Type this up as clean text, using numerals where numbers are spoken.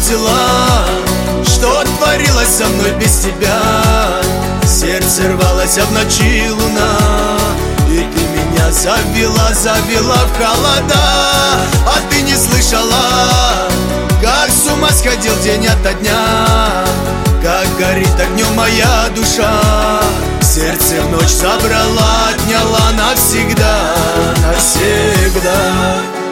видела, что творилось со мной без тебя. Сердце рвалось, а в ночи луна, и ты меня завела в холода. А ты не слышала, как с ума сходил день ото дня, как горит огнем моя душа. Сердце в ночь забрала, отняла навсегда, навсегда.